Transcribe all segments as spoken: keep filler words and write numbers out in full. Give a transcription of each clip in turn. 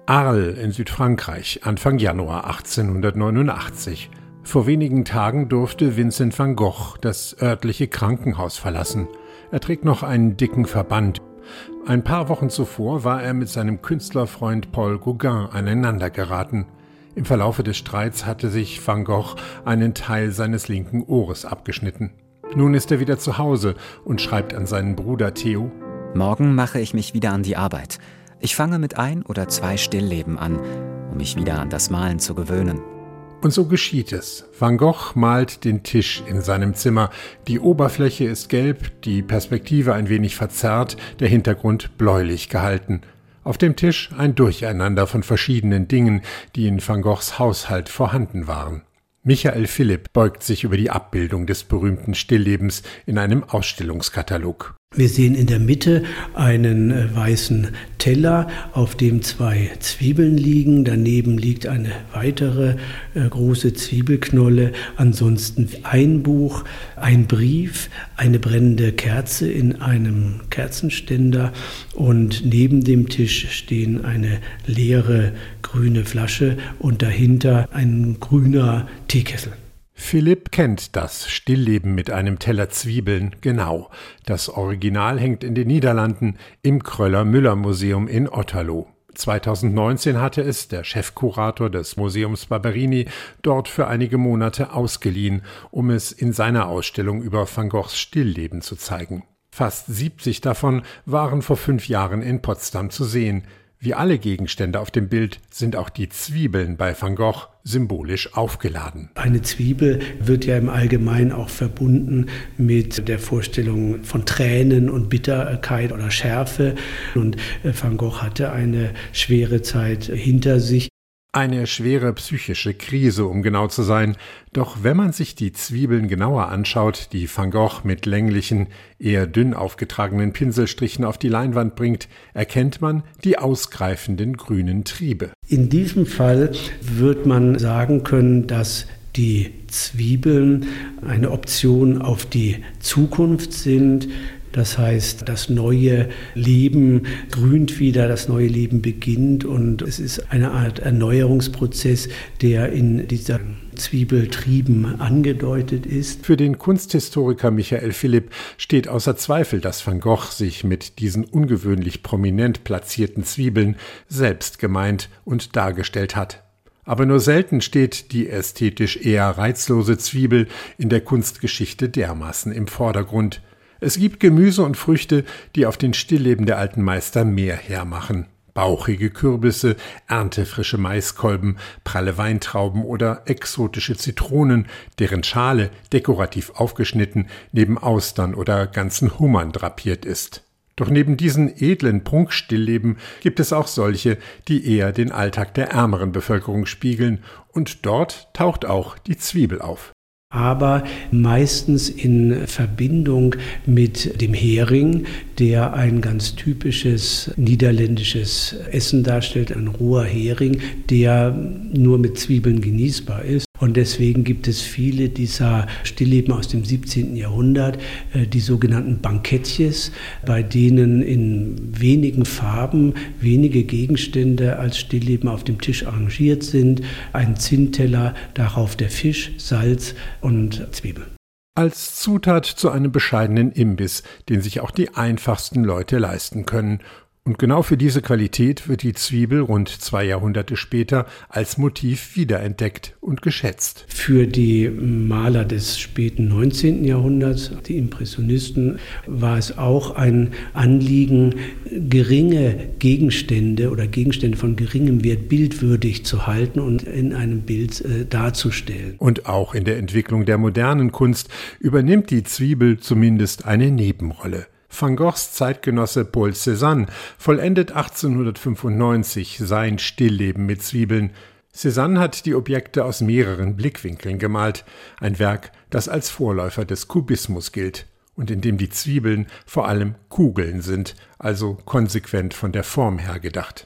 Arles in Südfrankreich, Anfang Januar achtzehnhundertneunundachtzig. Vor wenigen Tagen durfte Vincent van Gogh das örtliche Krankenhaus verlassen. Er trägt noch einen dicken Verband. Ein paar Wochen zuvor war er mit seinem Künstlerfreund Paul Gauguin aneinandergeraten. Im Verlaufe des Streits hatte sich Van Gogh einen Teil seines linken Ohres abgeschnitten. Nun ist er wieder zu Hause und schreibt an seinen Bruder Theo: Morgen mache ich mich wieder an die Arbeit. Ich fange mit ein oder zwei Stillleben an, um mich wieder an das Malen zu gewöhnen. Und so geschieht es. Van Gogh malt den Tisch in seinem Zimmer. Die Oberfläche ist gelb, die Perspektive ein wenig verzerrt, der Hintergrund bläulich gehalten. Auf dem Tisch ein Durcheinander von verschiedenen Dingen, die in Van Goghs Haushalt vorhanden waren. Michael Philipp beugt sich über die Abbildung des berühmten Stilllebens in einem Ausstellungskatalog. Wir sehen in der Mitte einen äh, weißen Teller, auf dem zwei Zwiebeln liegen. Daneben liegt eine weitere äh, große Zwiebelknolle. Ansonsten ein Buch, ein Brief, eine brennende Kerze in einem Kerzenständer. Und neben dem Tisch stehen eine leere grüne Flasche und dahinter ein grüner Teekessel. Philipp kennt das Stillleben mit einem Teller Zwiebeln genau. Das Original hängt in den Niederlanden im Kröller-Müller-Museum in Otterlo. zweitausendneunzehn hatte es der Chefkurator des Museums Barberini dort für einige Monate ausgeliehen, um es in seiner Ausstellung über Van Goghs Stillleben zu zeigen. Fast siebzig davon waren vor fünf Jahren in Potsdam zu sehen. Wie alle Gegenstände auf dem Bild sind auch die Zwiebeln bei Van Gogh symbolisch aufgeladen. Eine Zwiebel wird ja im Allgemeinen auch verbunden mit der Vorstellung von Tränen und Bitterkeit oder Schärfe. Und Van Gogh hatte eine schwere Zeit hinter sich. Eine schwere psychische Krise, um genau zu sein. Doch wenn man sich die Zwiebeln genauer anschaut, die Van Gogh mit länglichen, eher dünn aufgetragenen Pinselstrichen auf die Leinwand bringt, erkennt man die ausgreifenden grünen Triebe. In diesem Fall wird man sagen können, dass die Zwiebeln eine Option auf die Zukunft sind. Das heißt, das neue Leben grünt wieder, das neue Leben beginnt und es ist eine Art Erneuerungsprozess, der in dieser Zwiebeltrieben angedeutet ist. Für den Kunsthistoriker Michael Philipp steht außer Zweifel, dass Van Gogh sich mit diesen ungewöhnlich prominent platzierten Zwiebeln selbst gemeint und dargestellt hat. Aber nur selten steht die ästhetisch eher reizlose Zwiebel in der Kunstgeschichte dermaßen im Vordergrund. Es gibt Gemüse und Früchte, die auf den Stillleben der alten Meister mehr hermachen. Bauchige Kürbisse, erntefrische Maiskolben, pralle Weintrauben oder exotische Zitronen, deren Schale dekorativ aufgeschnitten neben Austern oder ganzen Hummern drapiert ist. Doch neben diesen edlen Prunkstillleben gibt es auch solche, die eher den Alltag der ärmeren Bevölkerung spiegeln, und dort taucht auch die Zwiebel auf. Aber meistens in Verbindung mit dem Hering, der ein ganz typisches niederländisches Essen darstellt, ein roher Hering, der nur mit Zwiebeln genießbar ist. Und deswegen gibt es viele dieser Stillleben aus dem siebzehnten Jahrhundert, die sogenannten Bankettjes, bei denen in wenigen Farben wenige Gegenstände als Stillleben auf dem Tisch arrangiert sind. Ein Zinnteller, darauf der Fisch, Salz und Zwiebeln. Als Zutat zu einem bescheidenen Imbiss, den sich auch die einfachsten Leute leisten können. Und genau für diese Qualität wird die Zwiebel rund zwei Jahrhunderte später als Motiv wiederentdeckt und geschätzt. Für die Maler des späten neunzehnten Jahrhunderts, die Impressionisten, war es auch ein Anliegen, geringe Gegenstände oder Gegenstände von geringem Wert bildwürdig zu halten und in einem Bild äh, darzustellen. Und auch in der Entwicklung der modernen Kunst übernimmt die Zwiebel zumindest eine Nebenrolle. Van Goghs Zeitgenosse Paul Cézanne vollendet achtzehnhundertfünfundneunzig sein Stillleben mit Zwiebeln. Cézanne hat die Objekte aus mehreren Blickwinkeln gemalt, ein Werk, das als Vorläufer des Kubismus gilt und in dem die Zwiebeln vor allem Kugeln sind, also konsequent von der Form her gedacht.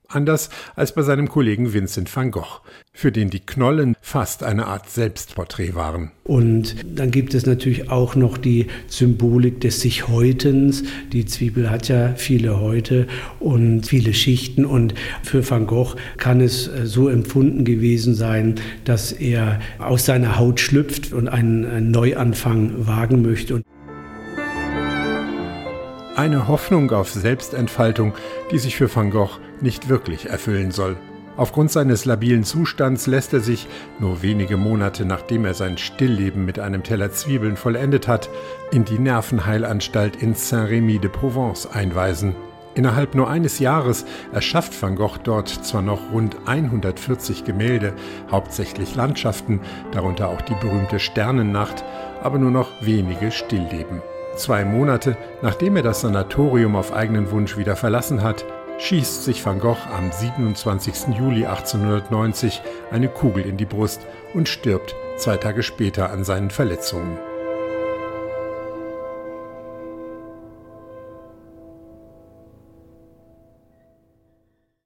Anders als bei seinem Kollegen Vincent van Gogh, für den die Knollen fast eine Art Selbstporträt waren. Und dann gibt es natürlich auch noch die Symbolik des Sich-Häutens. Die Zwiebel hat ja viele Häute und viele Schichten. Und für Van Gogh kann es so empfunden gewesen sein, dass er aus seiner Haut schlüpft und einen Neuanfang wagen möchte. Eine Hoffnung auf Selbstentfaltung, die sich für Van Gogh nicht wirklich erfüllen soll. Aufgrund seines labilen Zustands lässt er sich, nur wenige Monate nachdem er sein Stillleben mit einem Teller Zwiebeln vollendet hat, in die Nervenheilanstalt in Saint-Rémy-de-Provence einweisen. Innerhalb nur eines Jahres erschafft Van Gogh dort zwar noch rund hundertvierzig Gemälde, hauptsächlich Landschaften, darunter auch die berühmte Sternennacht, aber nur noch wenige Stillleben. Zwei Monate, nachdem er das Sanatorium auf eigenen Wunsch wieder verlassen hat, schießt sich Van Gogh am siebenundzwanzigsten Juli achtzehnhundertneunzig eine Kugel in die Brust und stirbt zwei Tage später an seinen Verletzungen.